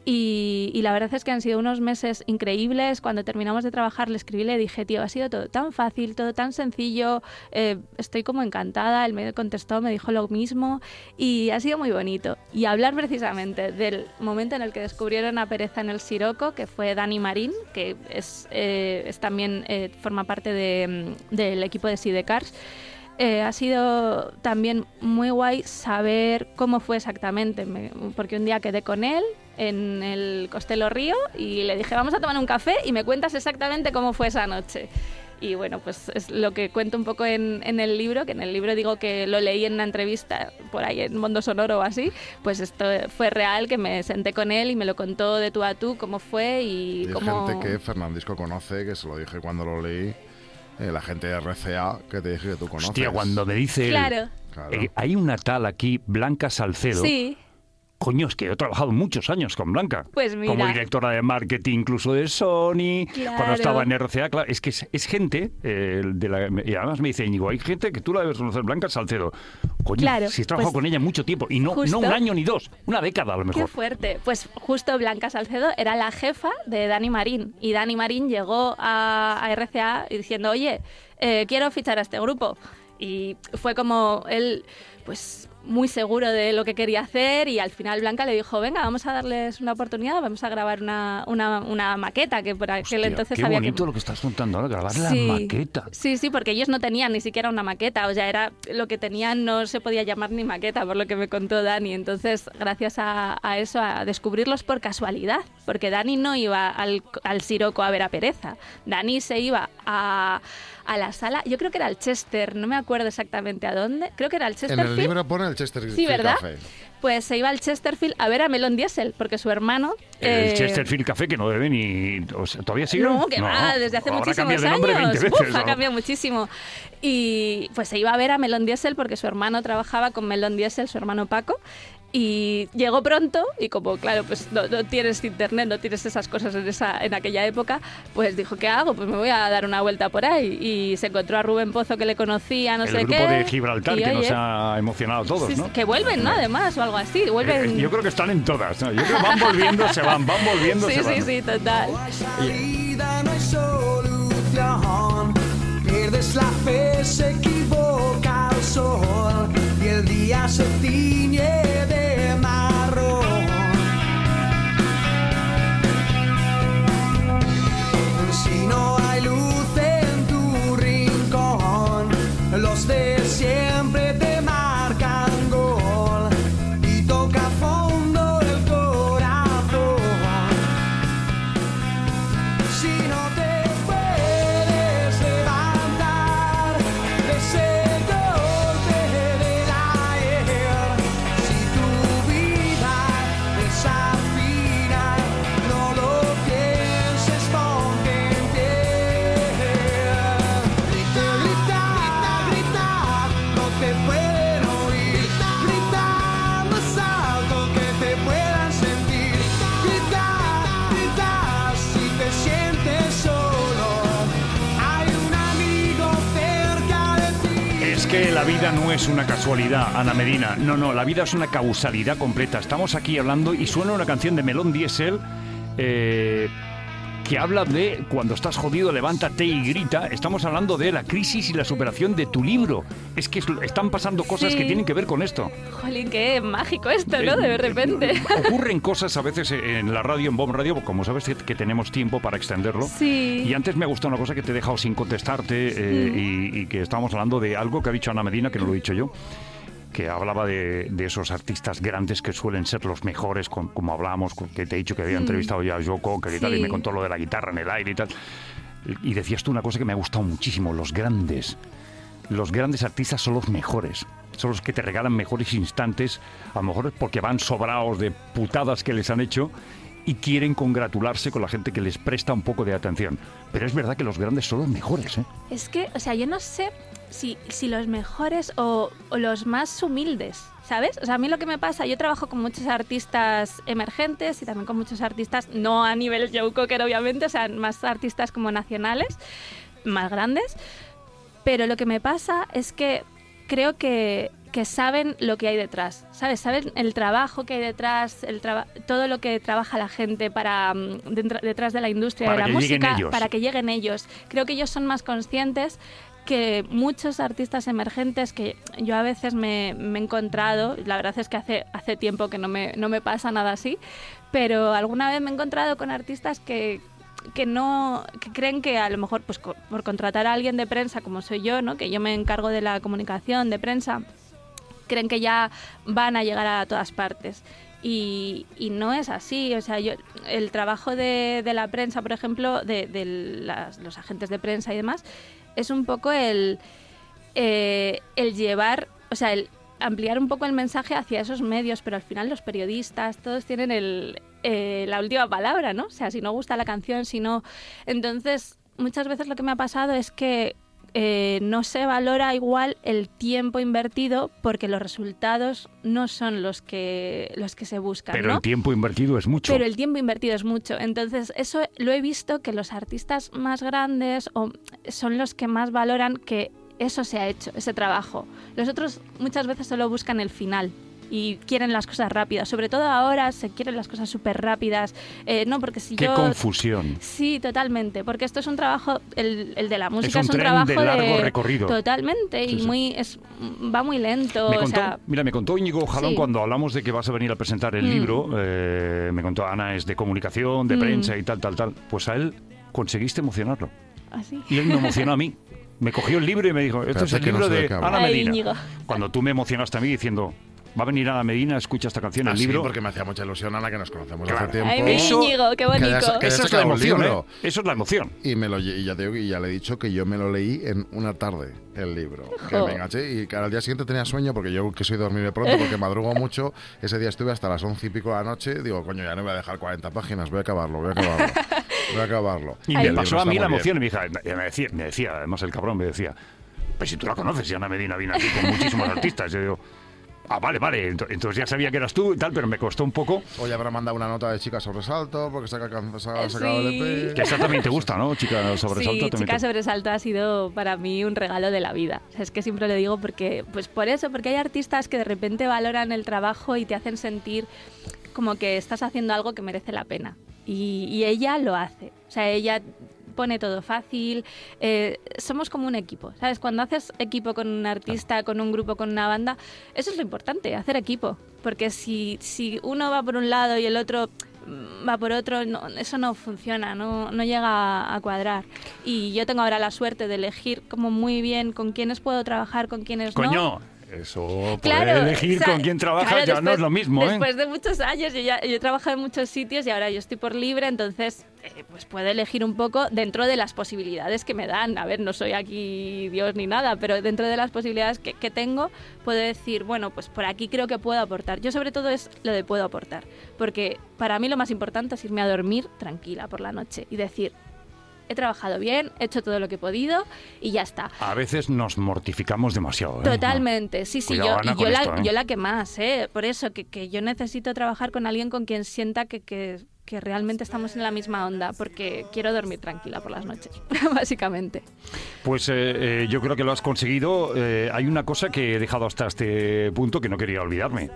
Y la verdad es que han sido unos meses increíbles. Cuando terminamos de trabajar le escribí y le dije, tío, ha sido todo tan fácil, todo tan sencillo, estoy como encantada. Él me contestó, me dijo lo mismo y ha sido muy bonito. Y hablar precisamente del momento en el que descubrieron a Pereza en el Siroco, que fue Dani Marín, que es también forma parte del equipo de Sidecars. Ha sido también muy guay saber cómo fue exactamente, porque un día quedé con él en el Costello Río y le dije, vamos a tomar un café y me cuentas exactamente cómo fue esa noche. Y bueno, pues es lo que cuento un poco en el libro, que en el libro digo que lo leí en una entrevista por ahí en Mundo Sonoro o así, pues esto fue real, que me senté con él y me lo contó de tú a tú cómo fue y cómo... gente que Fernandisco conoce, que se lo dije cuando lo leí, la gente de RCA, que te dije que tú conoces. Hostia, cuando me dice él, Claro. Claro. hay una tal aquí, Blanca Salcedo. Sí. Coño, es que he trabajado muchos años con Blanca. Pues mira. Como directora de marketing incluso de Sony, Claro. cuando estaba en RCA. Claro, es que es gente, y además me dice Íñigo, hay gente que tú la debes conocer, Blanca Salcedo. Coño, Claro, si he trabajado pues, con ella mucho tiempo, y no justo. un año ni dos, una década a lo mejor. Qué fuerte. Pues justo Blanca Salcedo era la jefa de Dani Marín y Dani Marín llegó a RCA diciendo, oye, quiero fichar a este grupo. Y fue como él, pues muy seguro de lo que quería hacer y al final Blanca le dijo, venga, vamos a darles una oportunidad, vamos a grabar una maqueta que por aquel Hostia, entonces qué había bonito que... lo que estás contando ahora, grabar Sí, la maqueta. Sí, porque ellos no tenían ni siquiera una maqueta, o sea, era lo que tenían, no se podía llamar ni maqueta, por lo que me contó Dani. Entonces, gracias a eso, a descubrirlos por casualidad, porque Dani no iba al Siroco a ver a Pereza, Dani se iba a la sala, yo creo que era el Chester, no me acuerdo exactamente a dónde, creo que era el En Chesterfield. el libro pone el Chesterfield Sí, ¿verdad? Café. Pues se iba al Chesterfield a ver a Melon Diesel, porque su hermano... El Chesterfield Café, que no debe ni... O sea, ¿todavía sigue? No, que va, desde hace Habrá muchísimos cambiado de nombre años. 20 veces. Uf, ha ¿no? cambiado muchísimo. Y pues se iba a ver a Melon Diesel porque su hermano trabajaba con Melon Diesel, su hermano Paco. Y llegó pronto y como, claro, pues no tienes internet, no tienes esas cosas en aquella época, pues dijo, ¿qué hago? Pues me voy a dar una vuelta por ahí. Y se encontró a Rubén Pozo, que le conocía, no El sé grupo qué. de Gibraltar, y, que nos oye, ha emocionado a todos, sí, ¿no? sí, que vuelven, ¿no? Además, o algo así. Vuelven... Yo creo que están en todas, ¿no? Yo creo que van volviendo, se van volviendo, sí, se van. sí, total. No hay salida, no hay solución. Pierdes la fe, se equivoca el sol y el día se tiñe de marrón. Si no hay luz en tu rincón, los de siempre te marcan gol y toca fondo el corazón. Si no te puedes levantar de ese golpe del ayer, si tu vida desafina, no lo pienses, ponte en pie. Grita, grita, grita, no te pueden oír. Grita más alto que te puedan sentir. Grita, grita, si te sientes solo, hay un amigo cerca de ti. Es que la vida no es una casualidad, Ana Medina. No, la vida es una causalidad completa. Estamos aquí hablando y suena una canción de Melón Diesel que habla de cuando estás jodido, levántate y grita. Estamos hablando de la crisis y la superación de tu libro. Es que están pasando cosas Sí. que tienen que ver con esto. Jolín, qué mágico esto, ¿no? De repente. Ocurren cosas a veces en la radio, en Bomb Radio, como sabes que tenemos tiempo para extenderlo. Sí. Y antes me gustó una cosa que te he dejado sin contestarte y que estábamos hablando de algo que ha dicho Ana Medina, que no lo he dicho yo, que hablaba de esos artistas grandes que suelen ser los mejores, como hablábamos, que te he dicho que había entrevistado ya a Joe Cocker y tal, y Sí. me contó lo de la guitarra en el aire y tal. Y decías tú una cosa que me ha gustado muchísimo, los grandes artistas son los mejores. Son los que te regalan mejores instantes, a lo mejor porque van sobrados de putadas que les han hecho y quieren congratularse con la gente que les presta un poco de atención. Pero es verdad que los grandes son los mejores, ¿eh? Es que, o sea, yo no sé si los mejores o los más humildes, ¿sabes? O sea, a mí lo que me pasa, yo trabajo con muchos artistas emergentes y también con muchos artistas, no a nivel Joe Cocker, obviamente, o sea, más artistas como nacionales, más grandes. Pero lo que me pasa es que creo que saben lo que hay detrás, ¿sabes? Saben el trabajo que hay detrás, todo lo que trabaja la gente para detrás de la industria Para de la que lleguen música, ellos. para que lleguen ellos. Creo que ellos son más conscientes que muchos artistas emergentes que yo a veces me he encontrado, la verdad es que hace tiempo que no me pasa nada así, pero alguna vez me he encontrado con artistas que creen que a lo mejor pues por contratar a alguien de prensa como soy yo, ¿no? Que yo me encargo de la comunicación de prensa, creen que ya van a llegar a todas partes. Y no es así. O sea, el trabajo de la prensa, por ejemplo, de los agentes de prensa y demás, es un poco el llevar, o sea, el ampliar un poco el mensaje hacia esos medios, pero al final los periodistas, todos tienen la última palabra, ¿no? O sea, si no gusta la canción, si no... Entonces, muchas veces lo que me ha pasado es que no se valora igual el tiempo invertido porque los resultados no son los que se buscan, Pero ¿no? el tiempo invertido es mucho. Pero el tiempo invertido es mucho. Entonces, eso lo he visto que los artistas más grandes son los que más valoran que eso se ha hecho, ese trabajo. Los otros muchas veces solo buscan el final y quieren las cosas rápidas. Sobre todo ahora se quieren las cosas súper rápidas. No, porque si Qué yo... confusión. Sí, totalmente. Porque esto es un trabajo, el de la música Es un tren trabajo de largo recorrido. Totalmente. Sí, Y sí. va muy lento. Me contó Íñigo Jalón Sí. cuando hablamos de que vas a venir a presentar el libro. Me contó, Ana es de comunicación, de prensa y tal. Pues a él conseguiste emocionarlo. Así. Y él me emocionó a mí. Me cogió el libro y me dijo, esto es el Espérate que no libro sé de de qué habla. Ana Ay, Medina. Íñigo. Cuando tú me emocionaste a mí diciendo, va a venir Ana Medina, escucha esta canción, el Sí, libro. porque me hacía mucha ilusión, Ana, que nos conocemos Claro. hace tiempo. Ay, mi Eso- Íñigo, qué bonito. que Esa es la sacado un emoción, libro. Eso es la emoción. Y ya te digo, y ya le he dicho que yo me lo leí en una tarde, el libro. Que Jo. me enganché y que al día siguiente tenía sueño, porque yo que soy de dormirme pronto, porque madrugo mucho. Ese día estuve hasta las 11 y pico de la noche. Digo, coño, ya no voy a dejar 40 páginas, voy a acabarlo. Voy a acabarlo. Y Ay. me el pasó libro a mí está la muy emoción. bien. Y me decía, además el cabrón me decía, pues si tú la conoces, y Ana Medina vino aquí con muchísimos artistas. Yo digo, vale, entonces ya sabía que eras tú y tal, pero me costó un poco. Hoy habrá mandado una nota de Chica Sobresalto, porque se ha sacado Sí. el EP. Que esa también te gusta, ¿no? Chica Sobresalto. Sí, también Chica te- Sobresalto ha sido para mí un regalo de la vida. O sea, es que siempre lo digo porque, pues por eso, porque hay artistas que de repente valoran el trabajo y te hacen sentir como que estás haciendo algo que merece la pena. Y ella lo hace. O sea, ella pone todo fácil. Somos como un equipo, ¿sabes? Cuando haces equipo con un artista, con un grupo, con una banda, eso es lo importante, hacer equipo. Porque si uno va por un lado y el otro va por otro, no, eso no funciona, no llega a cuadrar. Y yo tengo ahora la suerte de elegir como muy bien con quiénes puedo trabajar, con quiénes no. Coño, eso, Claro, poder elegir o sea, con quién trabajas claro, ya no es lo mismo, ¿eh? Después de muchos años, yo he trabajado en muchos sitios y ahora yo estoy por libre, entonces pues puedo elegir un poco dentro de las posibilidades que me dan. A ver, no soy aquí Dios ni nada, pero dentro de las posibilidades que tengo, puedo decir, bueno, pues por aquí creo que puedo aportar. Yo sobre todo es lo de puedo aportar, porque para mí lo más importante es irme a dormir tranquila por la noche y decir, he trabajado bien, he hecho todo lo que he podido y ya está. A veces nos mortificamos demasiado, ¿eh? Totalmente, sí, Cuidado, Ana, con esto, ¿eh? yo la que más, por eso, que yo necesito trabajar con alguien con quien sienta que realmente estamos en la misma onda, porque quiero dormir tranquila por las noches, básicamente. Pues yo creo que lo has conseguido. Hay una cosa que he dejado hasta este punto que no quería olvidarme.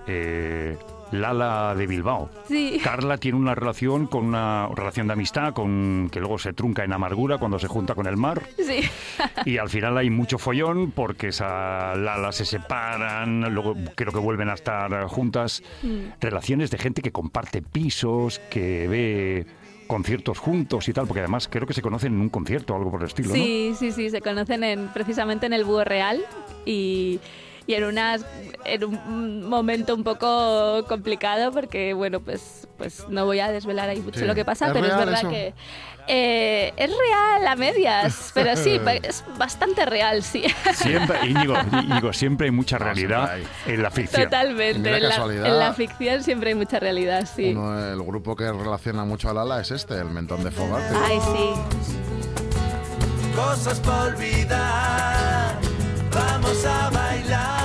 Lala de Bilbao. Sí. Carla tiene una relación de amistad que luego se trunca en amargura cuando se junta con el mar. Sí. Y al final hay mucho follón porque esa Lala se separan, luego creo que vuelven a estar juntas. Relaciones de gente que comparte pisos, que ve conciertos juntos y tal, porque además creo que se conocen en un concierto o algo por el estilo, ¿no? Sí, se conocen precisamente en el Búho Real y en un momento un poco complicado porque, bueno, pues no voy a desvelar ahí mucho lo que pasa, pero es verdad eso. Que es real a medias, pero sí, es bastante real, sí. Siempre, Íñigo, siempre hay mucha realidad en la ficción. Totalmente, en la ficción siempre hay mucha realidad, sí. El grupo que relaciona mucho a Lala es el Mentón de Fogarty. Ay, sí. Cosas por olvidar, vamos a bailar.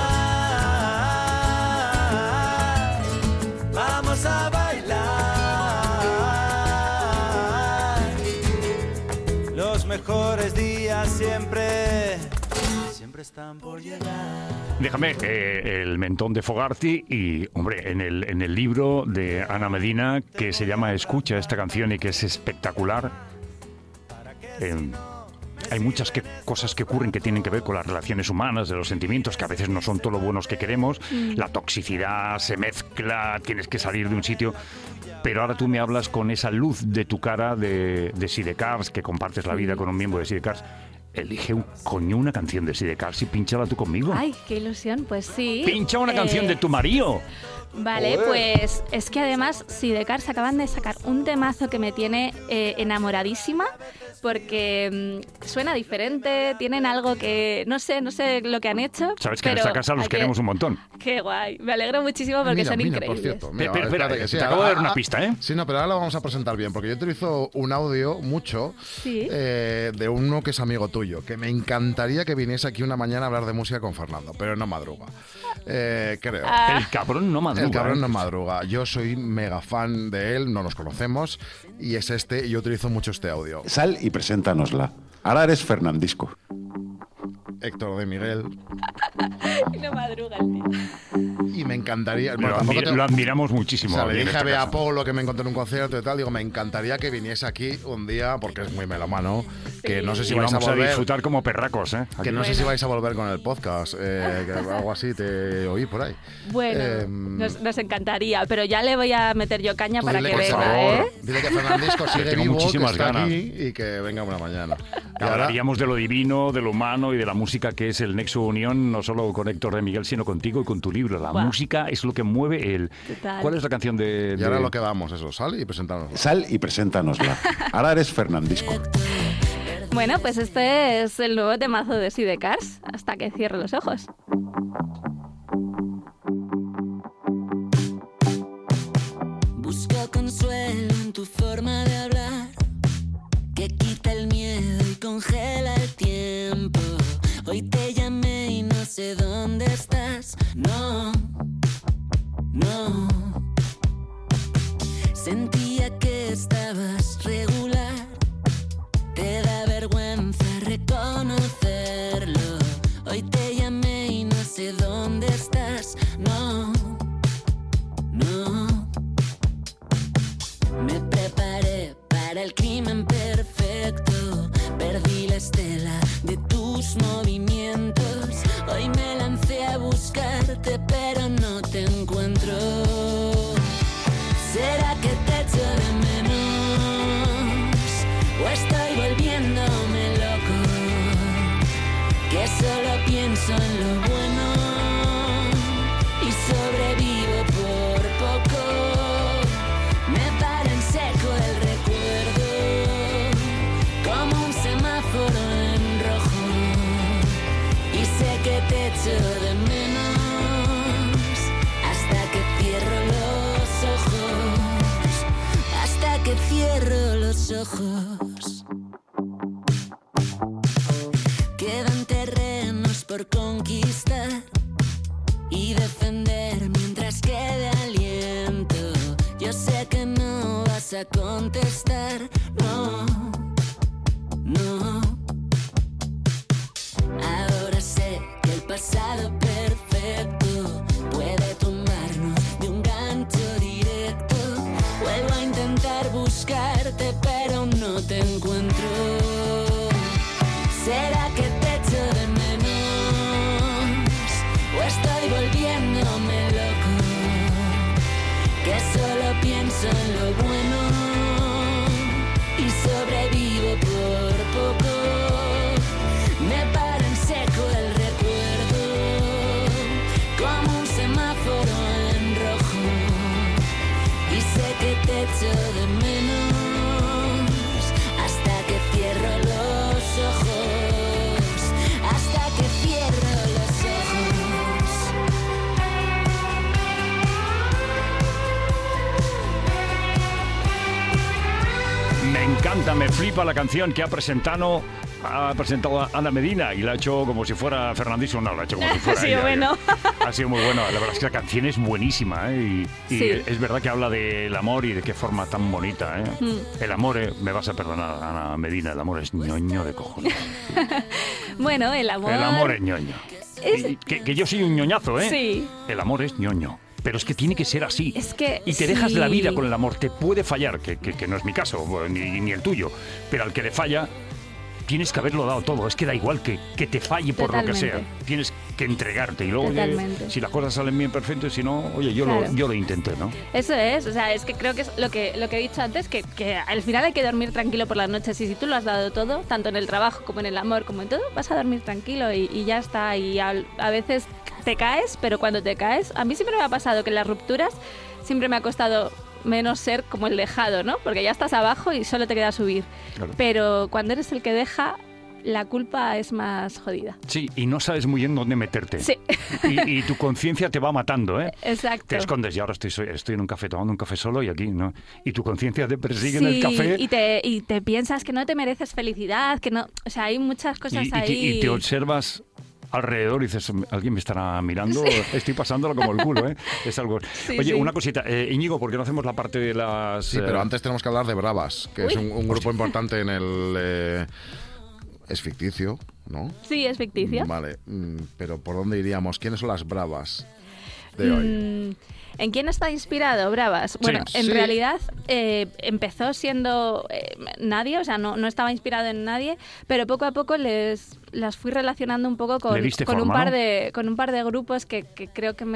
Vamos a bailar. Los mejores días siempre están por llegar. Déjame el Mentón de Fogarty y, hombre, en el libro de Ana Medina que se llama Escucha esta canción y que es espectacular. Hay muchas cosas que ocurren que tienen que ver con las relaciones humanas, de los sentimientos, que a veces no son todo lo buenos que queremos. La toxicidad se mezcla, tienes que salir de un sitio. Pero ahora tú me hablas con esa luz de tu cara de Sidecars, que compartes la vida con un miembro de Sidecars. Elige una canción de Sidecars y pínchala tú conmigo. Ay, qué ilusión, pues sí. Pincha una canción de tu marido. Vale, pues es que además Sidecars acaban de sacar un temazo que me tiene enamoradísima porque suena diferente, tienen algo que no sé lo que han hecho. Sabes que en esta casa los queremos un montón. Qué guay, me alegro muchísimo porque son increíbles. Por cierto, espera, te acabo de dar una pista, ¿eh? Sí, no, pero ahora lo vamos a presentar bien, porque yo utilizo un audio mucho de uno que es amigo tuyo, que me encantaría que viniese aquí una mañana a hablar de música con Fernando, pero no madruga. Creo. El cabrón no madruga. El cabrón no madruga. Yo soy mega fan de él, no nos conocemos, y es y yo utilizo mucho este audio. Sal y preséntanosla. Ahora eres Fernandisco. Héctor de Miguel. No madruga el tío. Y me encantaría... Lo admiramos muchísimo. O sea, le dije a Bea caso. Polo que me encontré en un concierto y tal, digo, me encantaría que viniese aquí un día, porque es muy melómano, que no sé si vais a vamos volver... a disfrutar como perracos, ¿eh? Que no sé si vais a volver con el podcast, que algo así te oí por ahí. Bueno, nos encantaría, pero ya le voy a meter yo caña para que por venga, favor, ¿eh? Dile que Fernandisco sigue tengo vivo, que muchísimas está ganas. aquí y que venga una mañana. Y ahora, Hablaríamos de lo divino, de lo humano y de la música, que es el nexo unión, no solo con Héctor de Miguel, sino contigo y con tu libro. La música es lo que mueve el... Total. ¿Cuál es la canción de...? y ahora lo que vamos, eso, sal y presentarnos. Sal y preséntanosla. Ahora eres Fernandisco. Bueno, pues este es el nuevo temazo de Sidecars, hasta que cierre los ojos. Busco consuelo en tu forma de hablar, que quita el miedo y congela el tiempo. Hoy te llamé y no sé dónde estás. No. Sentía que estabas regular. Te da vergüenza reconocerlo. Hoy te llamé y no sé dónde estás. No. Me preparé para el crimen perfecto. buscarte pero no te encuentro. ¿Será que te echo de menos? ¿O estoy volviéndome loco? Que solo pienso en lo bueno y sobrevivo por poco. Me para en seco el recuerdo, como un semáforo en rojo. Y sé que te echo de menos hasta que cierro los ojos, hasta que cierro los ojos. Quedan terrenos por conquistar y defender mientras quede aliento. Yo sé que no vas a contestar, no, no. Ahora sé que el pasado perfecto puede tomarnos de un gancho directo. Vuelvo a intentar buscarte pero no te encuentro. ¿Será que te echo de menos? ¿O estoy volviéndome loco? Que solo pienso en lo bueno y sobrevivo por poco. Me para en seco el recuerdo, como un semáforo en rojo. Y sé que te echo de menos hasta que cierro los ojos, hasta que cierro los ojos. Me encanta, me flipa la canción que ha presentado Ana Medina y la ha hecho como si fuera Fernandisco. No, la ha hecho como si fuera Ha sido ella. bueno. Ha sido muy bueno. La verdad es que la canción es buenísima, ¿eh? Y Sí. es verdad que habla del amor y de qué forma tan bonita, ¿eh? El amor, me vas a perdonar, Ana Medina, el amor es ñoño de cojones. Bueno, el amor... El amor es ñoño. Es- Y que yo soy un ñoñazo, ¿eh? Sí. El amor es ñoño. Pero es que tiene que ser así. Es que Y te dejas la sí. vida con el amor. Te puede fallar, que no es mi caso, ni el tuyo. Pero al que le falla, tienes que haberlo dado todo. Es que da igual que te falle por lo que sea. Totalmente. Tienes que entregarte. Y luego, oye, Totalmente. si las cosas salen bien, perfecto. Y si no, oye, yo Claro. lo intenté, ¿no? Eso es, o sea, es que creo que es lo que he dicho antes, que al final hay que dormir tranquilo por las noches y si tú lo has dado todo, tanto en el trabajo como en el amor, como en todo, vas a dormir tranquilo y ya está. Y a veces te caes, pero cuando te caes, a mí siempre me ha pasado que en las rupturas siempre me ha costado menos ser como el dejado, ¿no? Porque ya estás abajo y solo te queda subir. Claro. Pero cuando eres el que deja, la culpa es más jodida. Sí, y no sabes muy bien dónde meterte. Sí. Y tu conciencia te va matando, ¿eh? Exacto. Te escondes y ahora estoy en un café tomando un café solo y aquí, ¿no? Y tu conciencia te persigue en el Sí, café y te piensas que no te mereces felicidad, que no... O sea, hay muchas cosas ahí... y te observas alrededor y dices, alguien me estará mirando, estoy pasándola como el culo, ¿eh? Es algo... Sí, Oye, sí. una cosita, Íñigo, ¿por qué no hacemos la parte de las... Sí, pero antes tenemos que hablar de Bravas, que es un grupo importante en el... es ficticio, ¿no? Sí, es ficticio. Vale, pero ¿por dónde iríamos? ¿Quiénes son las Bravas de hoy? ¿En quién está inspirado Bravas? Bueno, Sí. en Sí. realidad empezó siendo nadie, o sea, no estaba inspirado en nadie, pero poco a poco las fui relacionando un poco Le diste con un forma, par ¿no? con un par de grupos que creo que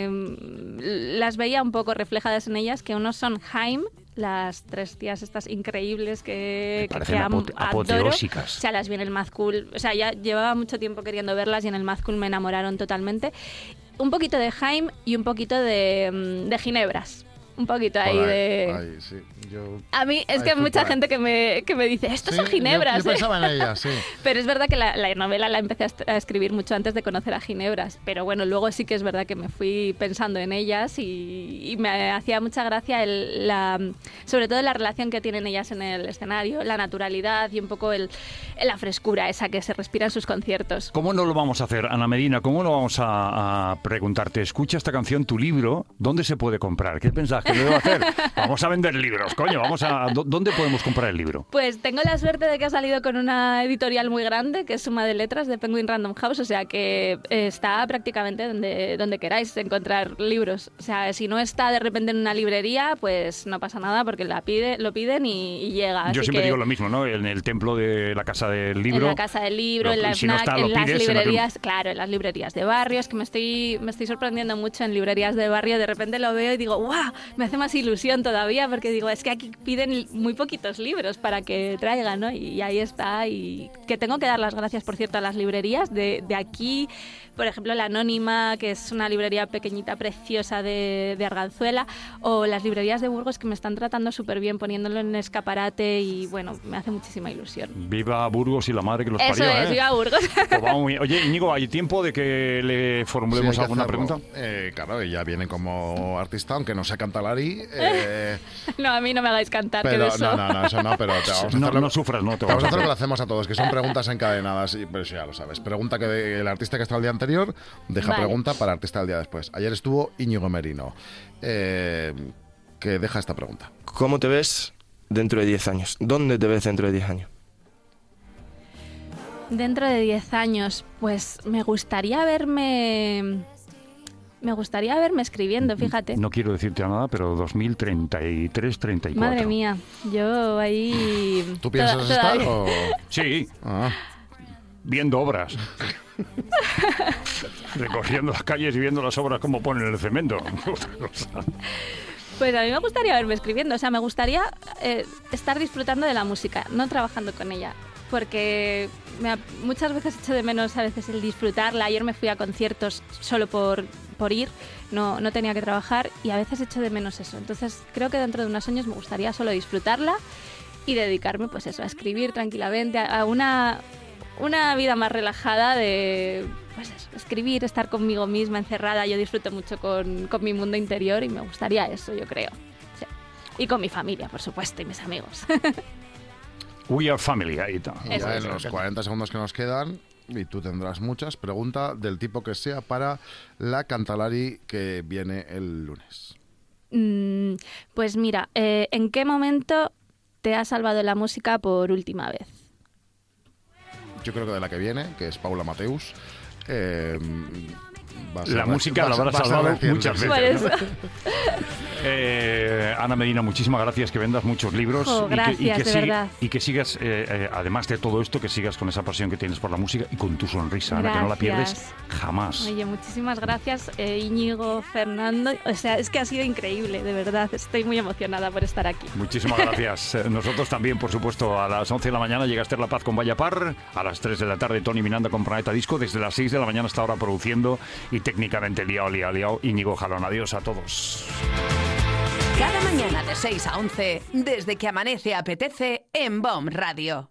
las veía un poco reflejadas en ellas, que unos son Haim, las tres tías estas increíbles que parecen adoro. apoteósicas. O sea, las vi en el Mad Cool. O sea, ya llevaba mucho tiempo queriendo verlas y en el Mad Cool me enamoraron totalmente. Un poquito de Haim y un poquito de Ginebras. Un poquito ahí Por de... ahí, sí. A mí es ahí que hay fui mucha por ahí. gente que me dice, estos Sí, son Ginebras. Yo pensaba en ellas, sí. Pero es verdad que la novela la empecé a escribir mucho antes de conocer a Ginebras. Pero bueno, luego sí que es verdad que me fui pensando en ellas y me hacía mucha gracia sobre todo la relación que tienen ellas en el escenario, la naturalidad y un poco la frescura esa que se respira en sus conciertos. ¿Cómo no lo vamos a hacer, Ana Medina? ¿Cómo no vamos a preguntarte? Escucha esta canción, tu libro, ¿dónde se puede comprar? ¿Qué pensabas cosas que debo hacer. Vamos a vender libros, coño. ¿Dónde podemos comprar el libro? Pues tengo la suerte de que ha salido con una editorial muy grande, que es Suma de Letras, de Penguin Random House, o sea que está prácticamente donde queráis encontrar libros. O sea, si no está de repente en una librería, pues no pasa nada porque lo piden y llega. Yo siempre digo lo mismo, ¿no? En el templo de la Casa del Libro. En la Casa del Libro, en la si no FNAC, está, lo en las pides, librerías, claro, en las librerías de barrio. Es que me estoy sorprendiendo mucho en librerías de barrio. De repente lo veo y digo, ¡guau! Me hace más ilusión todavía porque digo, es que aquí piden muy poquitos libros para que traigan, ¿no? Y ahí está. Y que tengo que dar las gracias, por cierto, a las librerías de aquí. Por ejemplo, La Anónima, que es una librería pequeñita, preciosa de Arganzuela, o las librerías de Burgos, que me están tratando súper bien, poniéndolo en escaparate y, bueno, me hace muchísima ilusión. Viva Burgos y la madre que los Eso parió, es, viva Burgos. Pues vamos muy bien. Oye, Íñigo, ¿hay tiempo de que le formulemos alguna pregunta? Claro, ella viene como artista, aunque no sea cantalari. No, a mí no me hagáis cantar, pero, que eso. No, eso no, pero te vamos a hacer no sufras, no te vamos a hacer lo que hacemos a todos, que son preguntas encadenadas, y pues ya lo sabes. Pregunta que el artista que está el día anterior deja pregunta para el artista del día después. Ayer estuvo Íñigo Merino, que deja esta pregunta. ¿Cómo te ves dentro de 10 años? ¿Dónde te ves dentro de 10 años? Dentro de 10 años, pues me gustaría verme escribiendo, fíjate. No quiero decirte nada, pero 2033, 34. Madre mía, yo ahí... ¿Tú piensas estar o...? Sí. Viendo obras. Recorriendo las calles y viendo las obras como ponen el cemento. Pues a mí me gustaría verme escribiendo. O sea, me gustaría estar disfrutando de la música, no trabajando con ella. Porque muchas veces echo de menos a veces el disfrutarla. Ayer me fui a conciertos solo por ir, no tenía que trabajar y a veces echo de menos eso. Entonces creo que dentro de unos años me gustaría solo disfrutarla y dedicarme pues eso, a escribir tranquilamente, a una vida más relajada de pues eso, escribir, estar conmigo misma encerrada. Yo disfruto mucho con mi mundo interior y me gustaría eso, yo creo. Sí. Y con mi familia, por supuesto, y mis amigos. We are family, ahí está. Y ya en los 40 segundos que nos quedan, y tú tendrás muchas, pregunta del tipo que sea para la Cantalari que viene el lunes. Pues mira, ¿en qué momento te ha salvado la música por última vez? Yo creo que de la que viene, que es Paula Mateus. La música la habrá salvado muchas veces, ¿no? Ana Medina, muchísimas gracias, que vendas muchos libros y que sigas, además de todo esto, que sigas con esa pasión que tienes por la música y con tu sonrisa, Ana, que no la pierdes jamás. Oye, muchísimas gracias, Íñigo, Fernando. O sea, es que ha sido increíble, de verdad. Estoy muy emocionada por estar aquí. Muchísimas gracias. Nosotros también, por supuesto. A las 11 de la mañana llega Esther La Paz con Vaya Par. A las 3 de la tarde, Tony Miranda con Planeta Disco. Desde las 6 de la mañana hasta ahora produciendo y técnicamente liado. Íñigo Jalón, adiós a todos. Cada mañana de 6 a 11, desde que amanece apetece en BOM Radio.